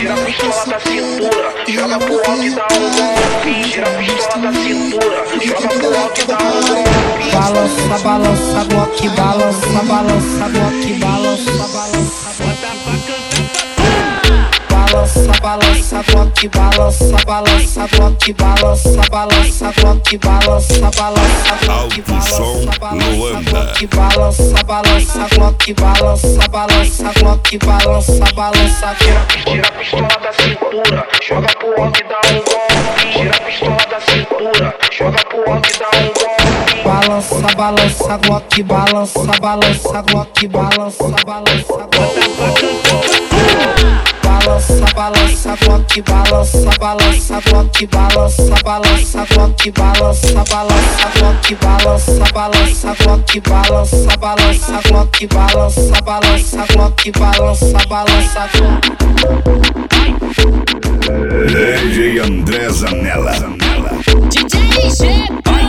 Tira a pistola da cintura, joga pro alto e dá um golpe. Tira a pistola da cintura, joga pro alto e dá um golpe. Balança, balança, Glock, balança, balança, Glock, balança, balança, balança, balança, Glock, balança, balança, Glock, balança, balança, Glock, balança, balança, Alto som Luanda. balança, balança, Glock, balança, balança, Glock, balança, balança. Tira a pistola da cintura, joga pro alto e dá um golpe. Tira a pistola da cintura, joga pro alto e dá um golpe. Balança, balança, Glock, balança, balança, Glock, balança, balança, balança, balança, Glock, balança, balança, Glock, balança, balança, Glock, balança, balança, Glock, balança, balança, Glock, balança, balança, Glock, balança, balança, Glock, balança, balança. DJ André Zanella. DJ G.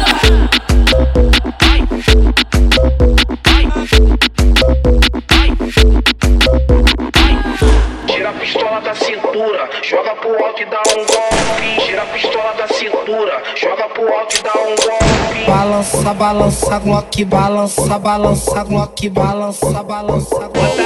Tira a pistola da cintura, joga pro alto e dá um golpe. Tira a pistola da cintura, joga pro alto e dá um golpe. Balança, balança, Glock, balança, balança, Glock, balança, balança,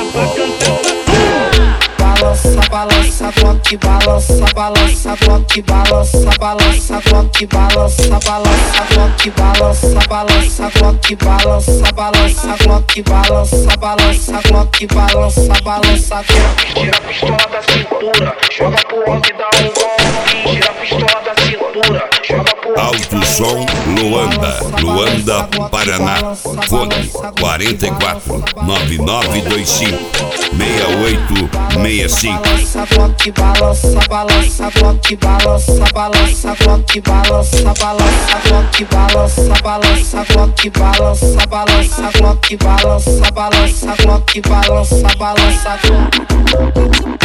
balança, balança, Glock, balança, balança, Glock, balança, balança, Glock, balança, balança, Glock, balança, balança, Glock, balança, balança, Glock, balança, balança, Glock, balança, balança. Tira a pistola da cintura, joga pro alto e dá um golpe. Tira a pistola da cintura, joga pro alto e dá Alto um som Luanda. Luanda, Paraná. Fone 44 9925 6865. Glock, balança, balança, Glock, balança, balança, Glock, balança, balança, Glock, balança, balança, Glock, balança, balança, Glock, balança, balança, Glock, balança, balança.